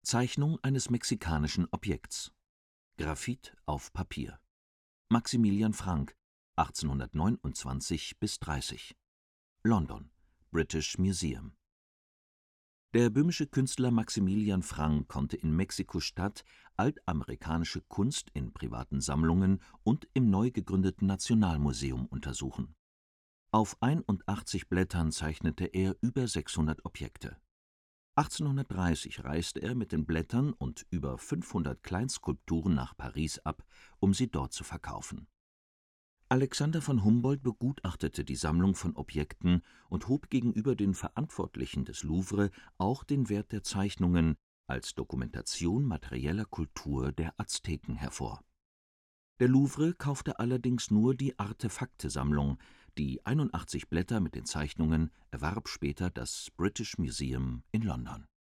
Zeichnung eines mexikanischen Objekts. Graphit auf Papier. Maximilian Frank, 1829 – 30. London: British Museum. Der böhmische Künstler Maximilian Frank konnte in Mexiko-Stadt altamerikanische Kunst in privaten Sammlungen und im neu gegründeten Nationalmuseum untersuchen. Auf 81 Blättern zeichnete er über 600 Objekte. 1830 reiste er mit den Blättern und über 500 Kleinskulpturen nach Paris ab, um sie dort zu verkaufen. Alexander von Humboldt begutachtete die Sammlung von Objekten und hob gegenüber den Verantwortlichen des Louvre auch den Wert der Zeichnungen als Dokumentation materieller Kultur der Azteken hervor. Der Louvre kaufte allerdings nur die Artefakte-Sammlung, die 81 Blätter mit den Zeichnungen erwarb später das British Museum in London